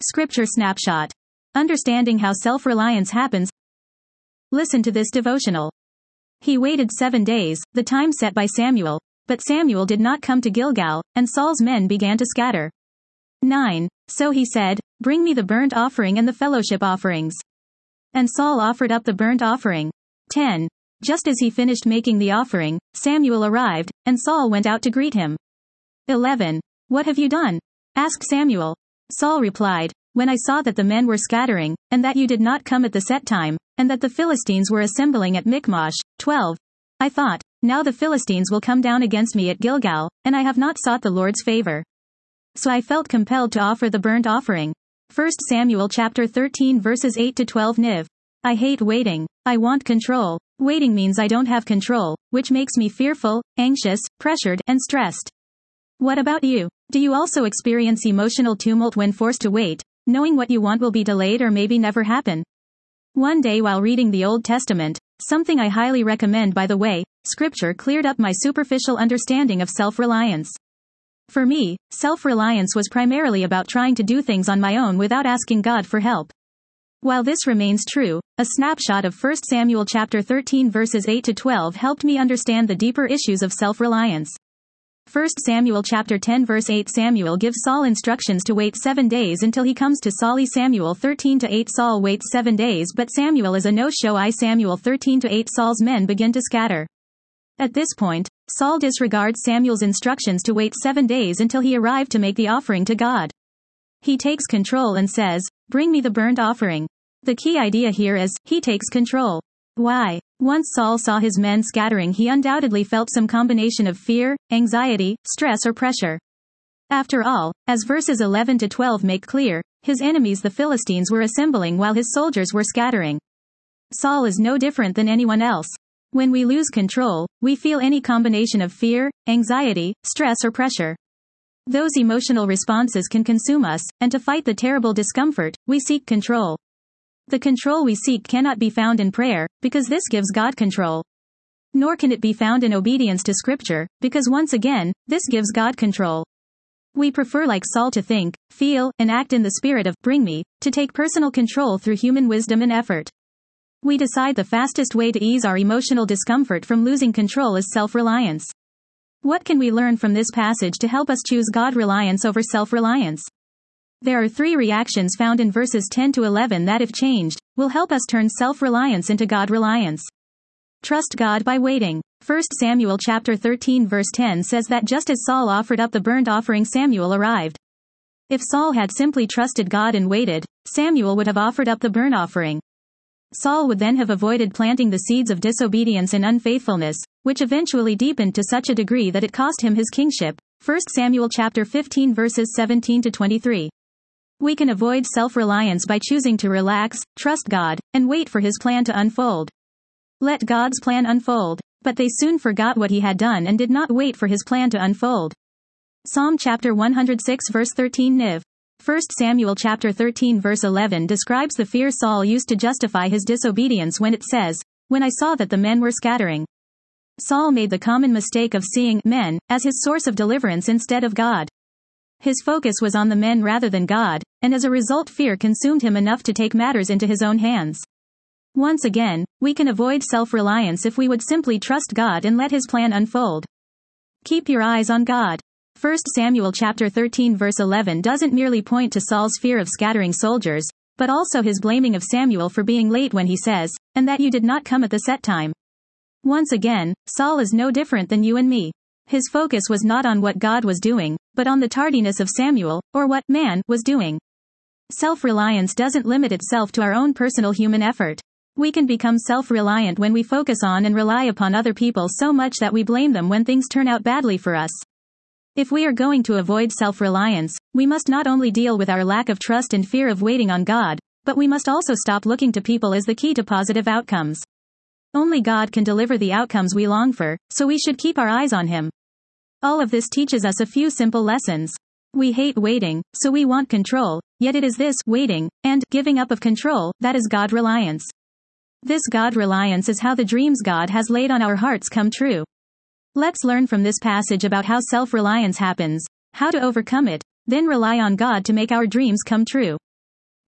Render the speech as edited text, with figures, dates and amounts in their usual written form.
Scripture Snapshot. Understanding how self-reliance happens. Listen to this devotional. He waited 7 days, the time set by Samuel, but Samuel did not come to Gilgal, and Saul's men began to scatter. 9. So he said, "Bring me the burnt offering and the fellowship offerings." And Saul offered up the burnt offering. 10. Just as he finished making the offering, Samuel arrived, and Saul went out to greet him. 11. "What have you done?" asked Samuel. Saul replied, "When I saw that the men were scattering, and that you did not come at the set time, and that the Philistines were assembling at Michmash." 12. "I thought, now the Philistines will come down against me at Gilgal, and I have not sought the Lord's favor. So I felt compelled to offer the burnt offering." 1 Samuel chapter 13 verses 8 to 12 Niv. I hate waiting. I want control. Waiting means I don't have control, which makes me fearful, anxious, pressured, and stressed. What about you? Do you also experience emotional tumult when forced to wait, knowing what you want will be delayed or maybe never happen? One day while reading the Old Testament, something I highly recommend by the way, Scripture cleared up my superficial understanding of self-reliance. For me, self-reliance was primarily about trying to do things on my own without asking God for help. While this remains true, a snapshot of 1 Samuel chapter 13 verses 8 to 12 helped me understand the deeper issues of self-reliance. 1 Samuel chapter 10 verse 8 Samuel gives Saul instructions to wait 7 days until he comes to Saul. Samuel 13 to 8 Saul waits 7 days but Samuel is a no-show. Samuel 13 to 8 Saul's men begin to scatter. At this point, Saul disregards Samuel's instructions to wait 7 days until he arrived to make the offering to God. He takes control and says, "Bring me the burnt offering." The key idea here is, he takes control. Why? Once Saul saw his men scattering, he undoubtedly felt some combination of fear, anxiety, stress or pressure. After all, as verses 11 to 12 make clear, his enemies the Philistines were assembling while his soldiers were scattering. Saul is no different than anyone else. When we lose control, we feel any combination of fear, anxiety, stress or pressure. Those emotional responses can consume us, and to fight the terrible discomfort, we seek control. The control we seek cannot be found in prayer, because this gives God control. Nor can it be found in obedience to Scripture, because once again, this gives God control. We prefer, like Saul, to think, feel, and act in the spirit of, "Bring me," to take personal control through human wisdom and effort. We decide the fastest way to ease our emotional discomfort from losing control is self-reliance. What can we learn from this passage to help us choose God-reliance over self-reliance? There are 3 reactions found in verses 10 to 11 that, if changed, will help us turn self-reliance into God-reliance. Trust God by waiting. 1 Samuel chapter 13 verse 10 says that just as Saul offered up the burnt offering, Samuel arrived. If Saul had simply trusted God and waited, Samuel would have offered up the burnt offering. Saul would then have avoided planting the seeds of disobedience and unfaithfulness, which eventually deepened to such a degree that it cost him his kingship. 1 Samuel chapter 15 verses 17 to 23. We can avoid self-reliance by choosing to relax, trust God, and wait for his plan to unfold. Let God's plan unfold. But they soon forgot what he had done and did not wait for his plan to unfold. Psalm chapter 106 verse 13 Niv. 1 Samuel chapter 13 verse 11 describes the fear Saul used to justify his disobedience when it says, "When I saw that the men were scattering." Saul made the common mistake of seeing men as his source of deliverance instead of God. His focus was on the men rather than God, and as a result fear consumed him enough to take matters into his own hands. Once again, we can avoid self-reliance if we would simply trust God and let his plan unfold. Keep your eyes on God. 1 Samuel chapter 13 verse 11 doesn't merely point to Saul's fear of scattering soldiers, but also his blaming of Samuel for being late when he says, "And that you did not come at the set time." Once again, Saul is no different than you and me. His focus was not on what God was doing, but on the tardiness of Samuel, or what man was doing. Self-reliance doesn't limit itself to our own personal human effort. We can become self-reliant when we focus on and rely upon other people so much that we blame them when things turn out badly for us. If we are going to avoid self-reliance, we must not only deal with our lack of trust and fear of waiting on God, but we must also stop looking to people as the key to positive outcomes. Only God can deliver the outcomes we long for, so we should keep our eyes on Him. All of this teaches us a few simple lessons. We hate waiting, so we want control, yet it is this waiting and giving up of control that is God-reliance. This God-reliance is how the dreams God has laid on our hearts come true. Let's learn from this passage about how self-reliance happens, how to overcome it, then rely on God to make our dreams come true.